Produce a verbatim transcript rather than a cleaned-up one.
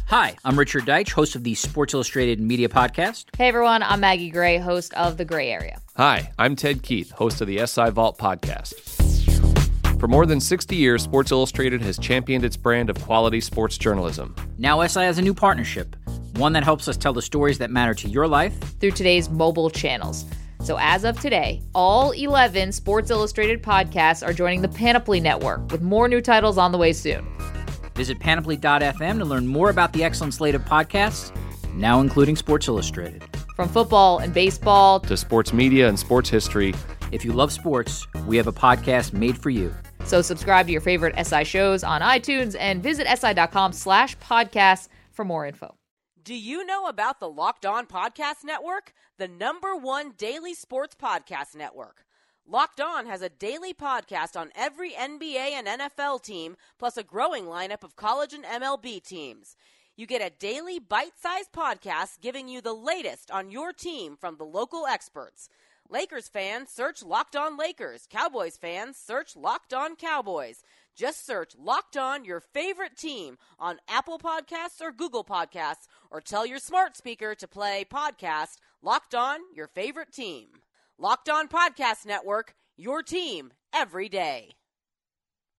Hi, I'm Richard Deitch, host of the Sports Illustrated Media Podcast. Hey everyone, I'm Maggie Gray, host of The Gray Area. Hi, I'm Ted Keith, host of the S I Vault Podcast. For more than sixty years, Sports Illustrated has championed its brand of quality sports journalism. Now S I has a new partnership, one that helps us tell the stories that matter to your life through today's mobile channels. So as of today, all eleven Sports Illustrated podcasts are joining the Panoply Network, with more new titles on the way soon. Visit panoply dot f m to learn more about the excellent slate of podcasts, now including Sports Illustrated. From football and baseball to sports media and sports history. If you love sports, we have a podcast made for you. So subscribe to your favorite S I shows on iTunes and visit si.com slash podcasts for more info. Do you know about the Locked On Podcast Network, the number one daily sports podcast network? Locked On has a daily podcast on every N B A and N F L team, plus a growing lineup of college and M L B teams. You get a daily bite-sized podcast giving you the latest on your team from the local experts. Lakers fans, search Locked On Lakers. Cowboys fans, search Locked On Cowboys. Just search Locked On your favorite team on Apple Podcasts or Google Podcasts, or tell your smart speaker to play podcast Locked On your favorite team. Locked On Podcast Network, your team every day.